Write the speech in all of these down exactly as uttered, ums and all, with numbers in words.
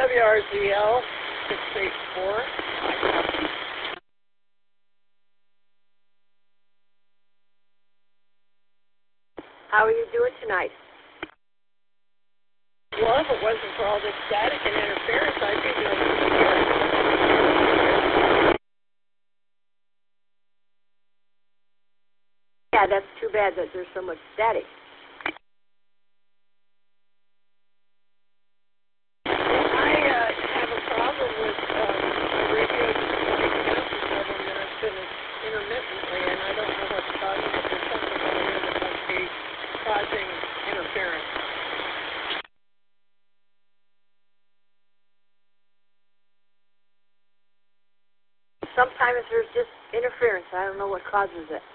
W R Z L six eight four. How are you doing tonight? Well, if it wasn't for all this static and interference, I'd be doing good. Yeah, that's too bad that there's so much static. I uh, have a problem with um, my radio just picking up for several minutes and it's intermittently, and I don't know what's causing it. There's something going on that must be causing interference. Sometimes there's just interference. I don't know what causes it.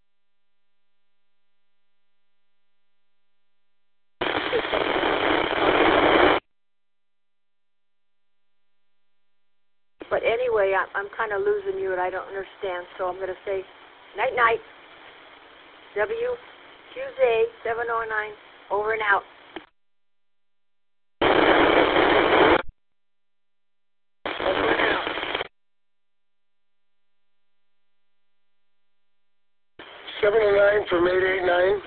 But anyway, I'm, I'm kind of losing you and I don't understand, so I'm going to say night-night. W Q Z seven oh nine, over and out. Over and out. seven oh nine from eight eight nine.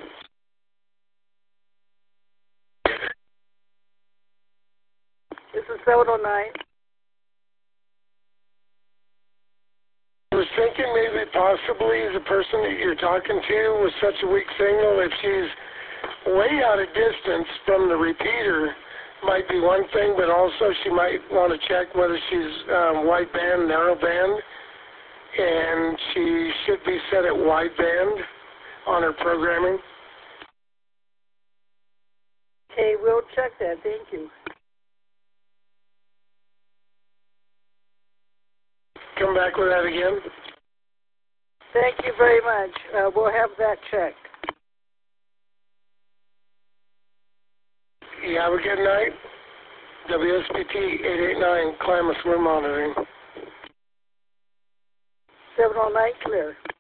This is seven oh nine. I was thinking maybe possibly the person that you're talking to with such a weak signal, if she's way out of distance from the repeater, might be one thing, but also she might want to check whether she's um, wideband, narrowband, and she should be set at wideband on her programming. Okay, we'll check that. Thank you. Come back with that again. Thank you very much. Uh, we'll have that checked. You have a good night. W S B T eight eight nine, Klamath, we're monitoring. seven oh nine, clear.